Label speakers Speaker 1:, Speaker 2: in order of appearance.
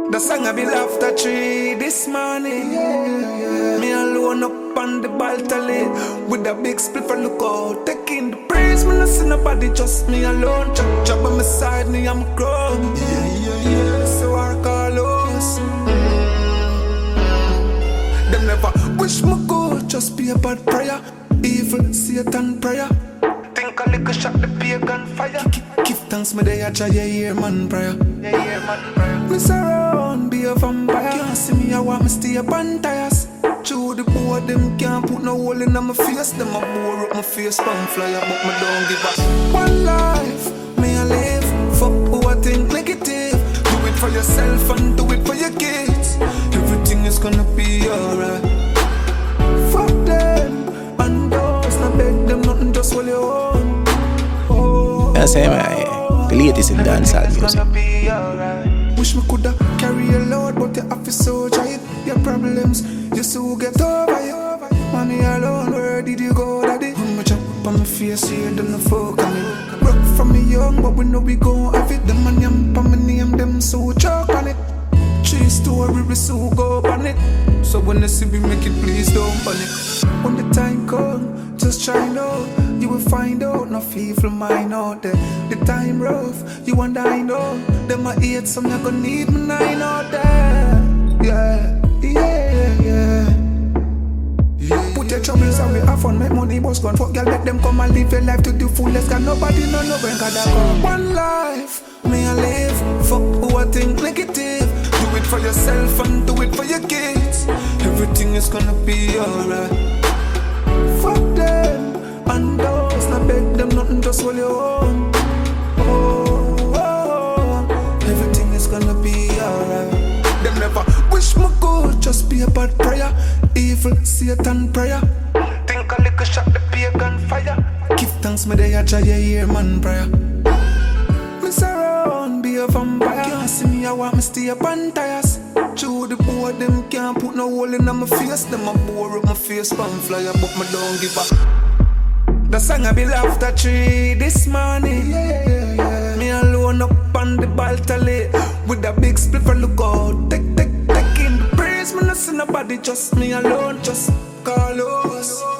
Speaker 1: The song I be after 3 this morning. Me alone up on the balcony with a big split for look out. Taking the praise, me not see nobody, just me alone. Chop on my side, me I'm grown. So I call us. Them never wish me good, just be a bad prayer. Evil Satan prayer. Think a little shot the pagan fire. Give thanks me they a try a year man prayer. Me surround be a vampire. Can't see me I want me stay up on tires. Through the board them can't put no hole in my face. Them a bore up my face pan flyer, but me don't give up. One life me a live. Fuck who I think negative. Do it for yourself and do it for your kids. Everything is gonna be alright. Fuck them and those not beg them nothing, just hold your own.
Speaker 2: I say the latest in dancehall music.
Speaker 1: Wish me coulda carry a load, but you have to soldier it. Your problems, you still get over it. Money alone, where did you go, daddy? I'ma chop up on my face, here, don't no fuck on it. Rock from me young, but we know we gon' have it. The money I'm on my name, them so choke on it. 3 story, we so go on it. So when you see me make it, please don't panic. When the time come, just try know. You will find out, no fearful mind out there. The time rough, you and I know. Them I hate some, you gonna need me 9 out there. Yeah. Put your troubles away, have fun, make money, boss gone. Fuck girl, let them come and live your life to the fullest. Got nobody know when gotta come. One life, me I live. Fuck who I think negative. Do it for yourself and do it for your kids. Everything is gonna be alright. Fuck them and those, not beg them nothing, just hold your own. Everything is gonna be alright. Them never wish me good, just be a bad prayer. Evil Satan prayer. Think a little shot the pagan fire. Give thanks me they a try a year man prayer. Me surround be a vampire. Can't see me I want me stay up on tires. Through the board them can't put no hole in my face. Them a bore up my face pan flyer, but me don't give up. The song I be after 3 this morning. Me alone up on the balcony with a big split for look out. Taking the praise, me not see nobody, just me alone, just call us.